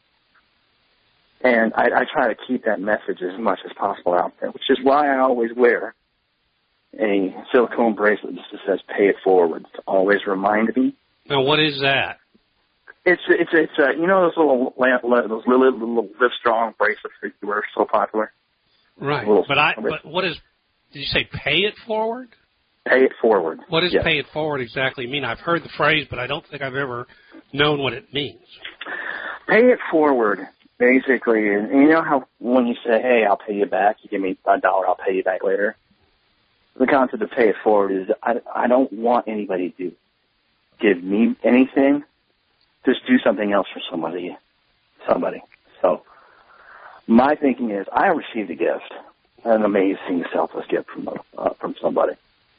And I, I try to keep that message as much as possible out there, which is why I always wear a silicone bracelet that says "Pay it forward" to always remind me. Now, what is that? It's it's it's uh, you know those little those little little Live Strong bracelets that were so popular. Right, but I but what is? Did you say "Pay it forward"? Pay it forward. What does yes. pay it forward exactly mean? I've heard the phrase, but I don't think I've ever known what it means. Pay it forward, basically, and you know how when you say, hey, I'll pay you back, you give me a dollar, I'll pay you back later? The concept of pay it forward is I, I don't want anybody to give me anything. Just do something else for somebody. somebody. So my thinking is I received a gift, an amazing selfless gift from uh, from somebody.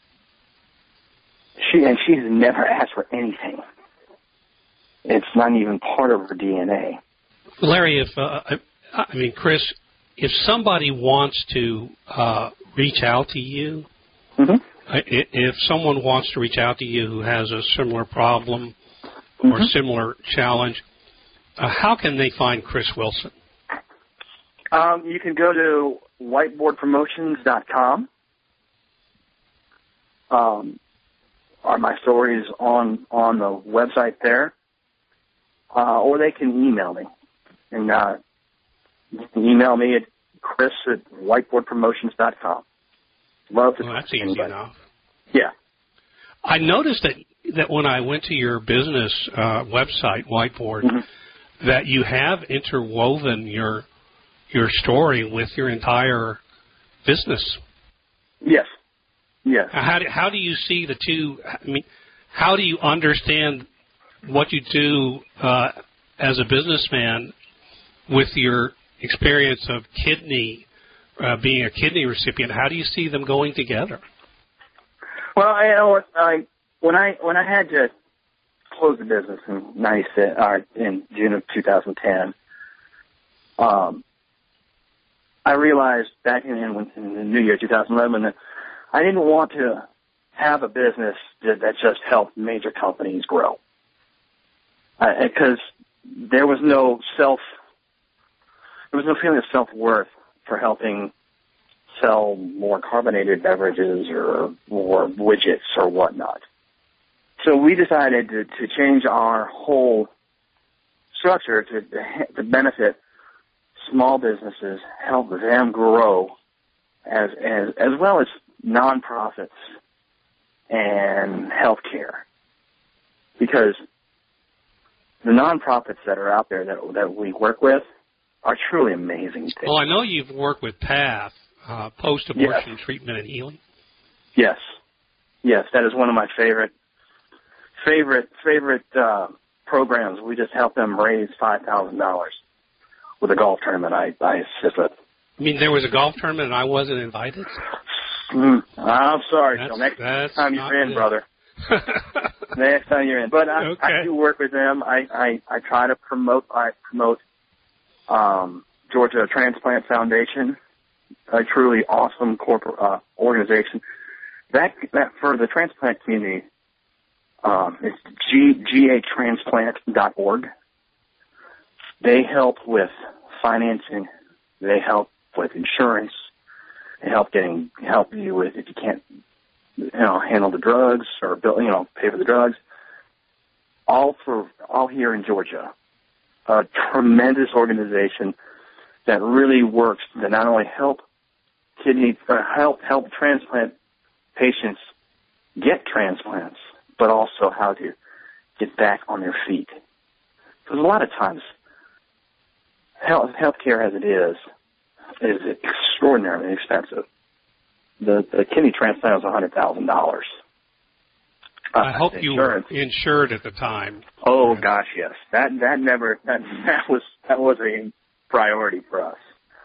She and she's never asked for anything. It's not even part of her D N A. Larry, if uh, I, I mean Chris, if somebody wants to uh, reach out to you, mm-hmm. if someone wants to reach out to you who has a similar problem or mm-hmm. similar challenge, uh, how can they find Chris Wilson? Um, you can go to whiteboard promotions dot com. Um, are my stories on, on the website there? Uh, or they can email me. And uh, you can email me at chris at whiteboard promotions dot com. Love to well, that's easy anybody. enough. Yeah. I noticed that that when I went to your business uh, website, Whiteboard, mm-hmm. that you have interwoven your your story with your entire business. Yes. Yes. How do, how do you see the two? I mean, how do you understand what you do uh, as a businessman with your experience of kidney, uh, being a kidney recipient? How do you see them going together? Well, I, you know, I when I when I had to close the business in ninety-six, or in June of two thousand ten, um, I realized back in, in the new year two thousand eleven that I didn't want to have a business that, that just helped major companies grow, because uh, there was no self, there was no feeling of self-worth for helping sell more carbonated beverages or more widgets or whatnot. So we decided to, to change our whole structure to, to benefit small businesses, help them grow, as as as well as nonprofits and healthcare, because the nonprofits that are out there that that we work with are truly amazing. Well, I know you've worked with P A T H, uh, post-abortion yes. treatment and healing. Yes, yes, that is one of my favorite favorite favorite uh, programs. We just help them raise five thousand dollars with a golf tournament I I assist with. I mean, there was a golf tournament and I wasn't invited? Mm, I'm sorry. That's, Till next that's time you're in, good. brother. Next time you're in. But I, okay. I do work with them. I, I, I try to promote, I promote um, Georgia Transplant Foundation, a truly awesome corporate uh, organization. That, that for the transplant community, um, it's G, gatransplant dot org. They help with financing. They help with insurance. They help getting help you with if you can't, you know, handle the drugs or bill, you know, pay for the drugs. All for all here in Georgia. A tremendous organization that really works to not only help kidney or help help transplant patients get transplants, but also how to get back on their feet. Because a lot of times, health healthcare as it is is extraordinarily expensive. The, the kidney transplant was one hundred thousand dollars. Uh, I hope you insurance. were insured at the time. Oh gosh, yes. That that never that that was that was a priority for us.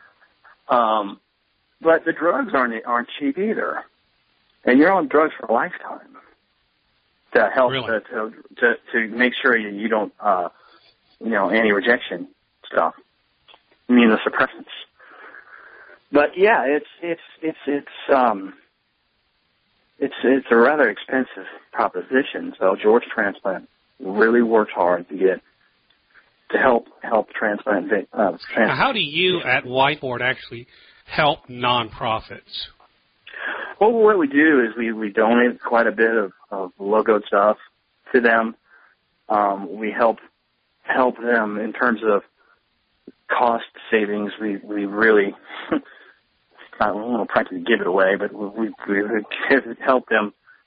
Um, but the drugs aren't aren't cheap either, and you're on drugs for a lifetime to help really? to, to to to make sure you, you don't uh, you know anti-rejection stuff, immunosuppressants. But yeah, it's it's it's it's um it's it's a rather expensive proposition. So Georgia Transplant really works hard to get to help help transplant. Uh, transplant. How do you at Whiteboard actually help nonprofits? Well, what we do is we, we donate quite a bit of, of logoed stuff to them. Um, we help help them in terms of cost savings. We we really. I don't want to practically give it away, but we, we, we help them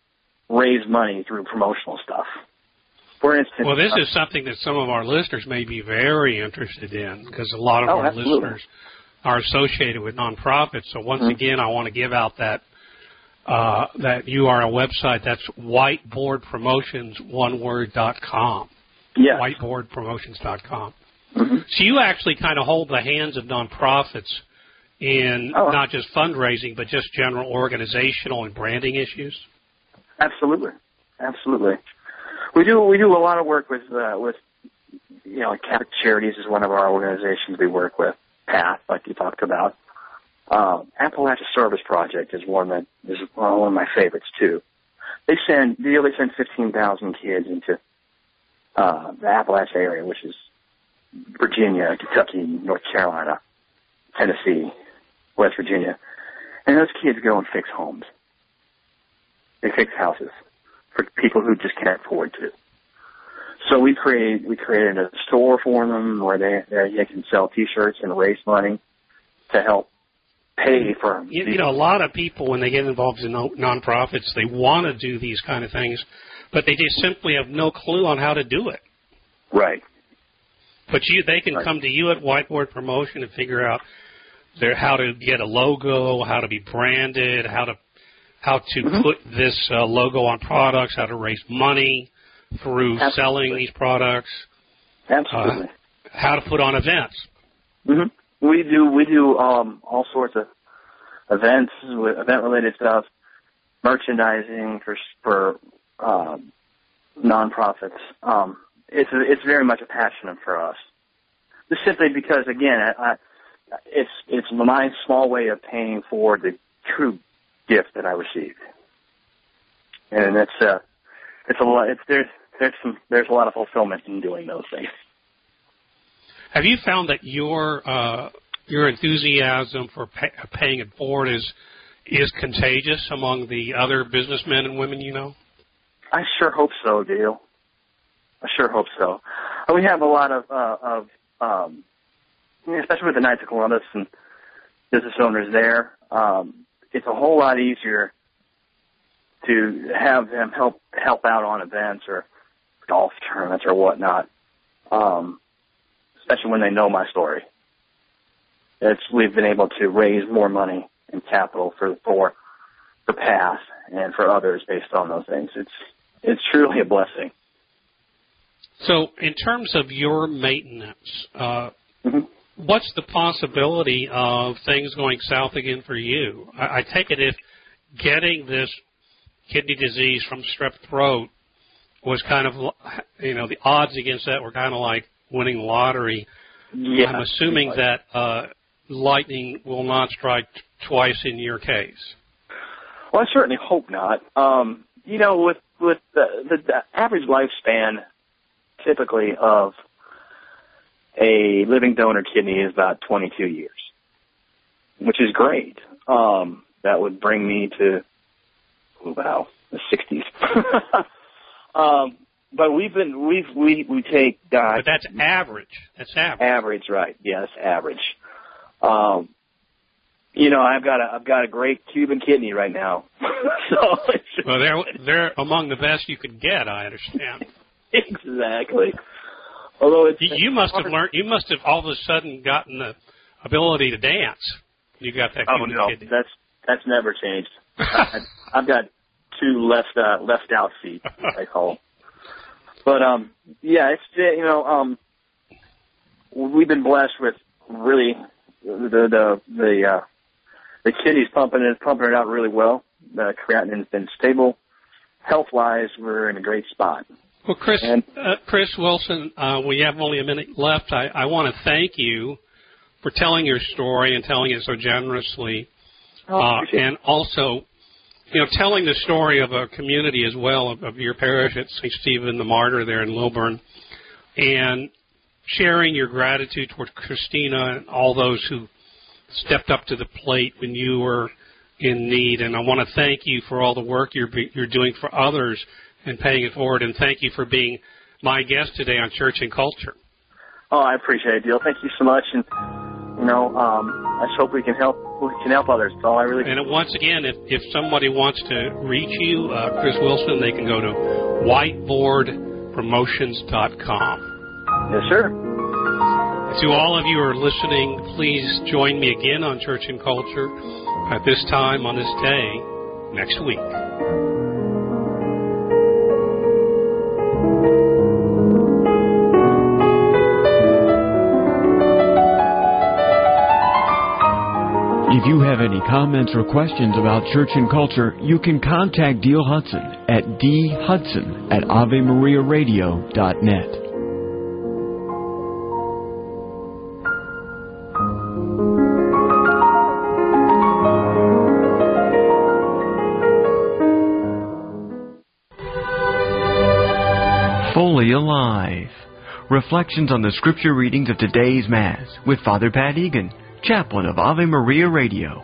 raise money through promotional stuff. For instance, well, this uh, is something that some of our listeners may be very interested in because a lot of oh, our absolutely. listeners are associated with nonprofits. So once mm-hmm. again, I want to give out that uh, that U R L website. That's whiteboard promotions one word dot com. Yes. whiteboard promotions dot com. Mm-hmm. So you actually kind of hold the hands of nonprofits in oh. not just fundraising, but just general organizational and branding issues? Absolutely. Absolutely. We do we do a lot of work with, uh, with you know, Catholic Charities is one of our organizations we work with. PATH, like you talked about. Uh, Appalachia Service Project is one that is one of my favorites, too. They send, they send fifteen thousand kids into uh, the Appalachia area, which is Virginia, Kentucky, North Carolina, Tennessee, West Virginia. And those kids go and fix homes. They fix houses for people who just can't afford to. So we create we created a store for them where they they can sell T-shirts and raise money to help pay for. You, you know, a lot of people when they get involved in nonprofits, they want to do these kind of things, but they just simply have no clue on how to do it. Right. But you, they can right. come to you at Whiteboard Promotion and figure out their how to get a logo, how to be branded, how to how to mm-hmm. put this uh, logo on products, how to raise money through Absolutely. selling these products. Absolutely. Uh, how to put on events. Mm-hmm. We do we do um, all sorts of events, event related stuff, merchandising for for um, nonprofits. Um, it's a, it's very much a passion for us. Just simply because, again, I, I, it's it's my small way of paying for the true gift that I received, and it's uh it's a lot. It's there's there's some there's a lot of fulfillment in doing those things. Have you found that your uh, your enthusiasm for pay, paying it forward is is contagious among the other businessmen and women you know? I sure hope so, Dale. I sure hope so. We have a lot of uh, of um, especially with the Knights of Columbus and business owners there. Um, it's a whole lot easier to have them help help out on events or golf tournaments or whatnot, um, especially when they know my story. It's we've been able to raise more money and capital for for for PATH and for others based on those things. It's it's truly a blessing. So, in terms of your maintenance, uh, mm-hmm. what's the possibility of things going south again for you? I, I take it if getting this kidney disease from strep throat was kind of, you know, the odds against that were kind of like winning the lottery. Yeah, I'm assuming that uh, lightning will not strike t- twice in your case. Well, I certainly hope not. Um, you know, with with the, the, the average lifespan typically of a living donor kidney is about twenty-two years, which is great. Um, that would bring me to, oh, wow, the sixties. um, but we've been, we've, we, we take, uh, But that's average. That's average. Average, right. Yes, average. Um, you know, I've got a, I've got a great Cuban kidney right now. so it's just, well, they're, they're among the best you could get, I understand. Exactly. Although it's, you, you must have learned. You must have all of a sudden gotten the ability to dance. You got that. Oh no, kidney. that's that's never changed. I, I've got two left uh, left out feet, I call them. But um, yeah, it's you know um, we've been blessed with really the the the uh, the kidneys pumping it pumping it out really well. The creatinine's been stable. Health wise, we're in a great spot. Well, Chris, and, uh, Chris Wilson, uh, we have only a minute left. I, I want to thank you for telling your story and telling it so generously, oh, uh, and also, you know, telling the story of a community as well of, of your parish at Saint Stephen the Martyr there in Lilburn, and sharing your gratitude toward Christina and all those who stepped up to the plate when you were in need. And I want to thank you for all the work you're you're doing for others and paying it forward, and thank you for being my guest today on Church and Culture. Oh, I appreciate it, Dale. Thank you so much. And you know, um, I just hope we can help we can help others. That's all I really. And once again, if if somebody wants to reach you, uh, Chris Wilson, they can go to whiteboard promotions dot com. Yes, sir. To all of you who are listening, please join me again on Church and Culture at this time on this day next week. If you have any comments or questions about Church and Culture, you can contact Dale Hudson at d hudson at ave maria radio dot net. Fully Alive. Reflections on the scripture readings of today's Mass with Father Pat Egan, chaplain of Ave Maria Radio.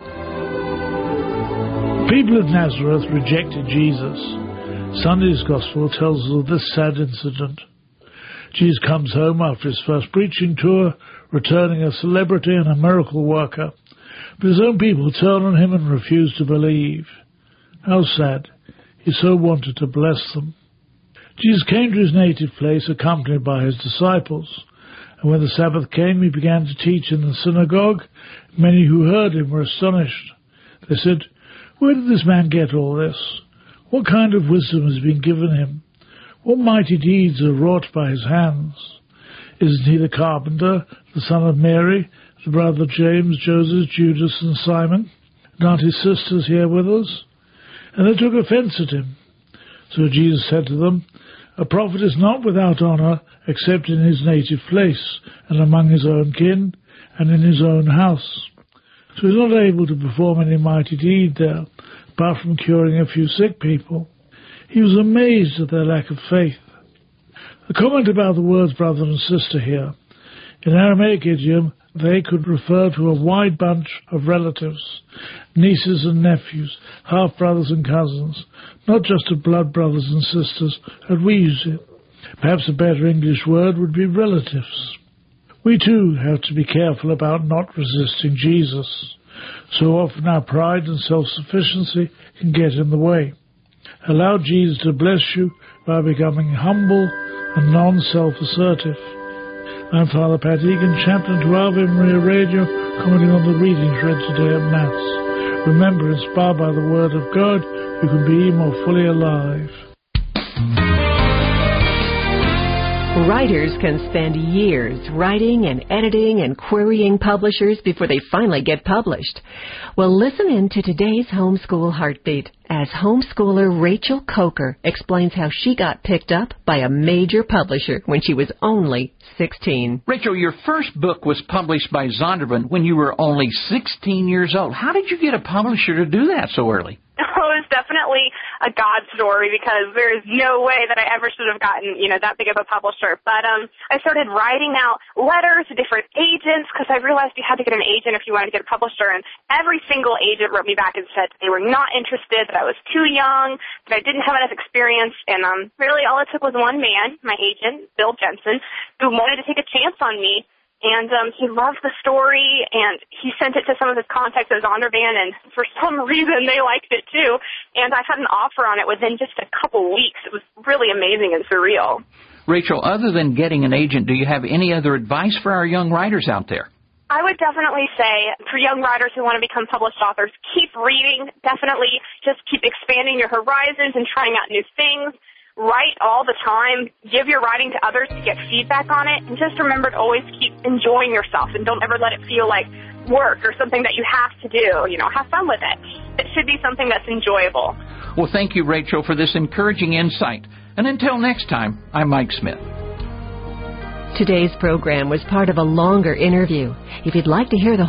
People of Nazareth rejected Jesus. Sunday's Gospel tells us of this sad incident. Jesus comes home after his first preaching tour, returning a celebrity and a miracle worker. But his own people turn on him and refuse to believe. How sad. He so wanted to bless them. Jesus came to his native place accompanied by his disciples. And when the Sabbath came, he began to teach in the synagogue. Many who heard him were astonished. They said, "Where did this man get all this? What kind of wisdom has been given him? What mighty deeds are wrought by his hands? Isn't he the carpenter, the son of Mary, the brother of James, Joseph, Judas, and Simon? And aren't his sisters here with us?" And they took offense at him. So Jesus said to them, "A prophet is not without honor except in his native place and among his own kin and in his own house." So he was not able to perform any mighty deed there, apart from curing a few sick people. He was amazed at their lack of faith. A comment about the words brother and sister here. In Aramaic idiom, they could refer to a wide bunch of relatives, nieces and nephews, half-brothers and cousins, not just of blood brothers and sisters as we use it. Perhaps a better English word would be relatives. We too have to be careful about not resisting Jesus. So often our pride and self-sufficiency can get in the way. Allow Jesus to bless you by becoming humble and non-self-assertive. I'm Father Pat Egan, chaplain to Ave Maria Radio, commenting on the readings read today at Mass. Remember, inspired by the Word of God, you can be more fully alive. Writers can spend years writing and editing and querying publishers before they finally get published. Well, listen in to today's Homeschool Heartbeat as homeschooler Rachel Coker explains how she got picked up by a major publisher when she was only sixteen. Rachel, your first book was published by Zondervan when you were only sixteen years old. How did you get a publisher to do that so early? Oh, it was definitely a God story because there is no way that I ever should have gotten, you know, that big of a publisher. But um, I started writing out letters to different agents because I realized you had to get an agent if you wanted to get a publisher. And every single agent wrote me back and said they were not interested, that I was too young, that I didn't have enough experience. And um, really all it took was one man, my agent, Bill Jensen, who wanted to take a chance on me. And um, he loved the story, and he sent it to some of his contacts at Zondervan, and for some reason they liked it too. And I had an offer on it within just a couple weeks. It was really amazing and surreal. Rachel, other than getting an agent, do you have any other advice for our young writers out there? I would definitely say for young writers who want to become published authors, keep reading. Definitely just keep expanding your horizons and trying out new things. Write all the time. Give your writing to others to get feedback on it. And just remember to always keep enjoying yourself and don't ever let it feel like work or something that you have to do. You know, have fun with it. It should be something that's enjoyable. Well, thank you, Rachel, for this encouraging insight. And until next time, I'm Mike Smith. Today's program was part of a longer interview. If you'd like to hear the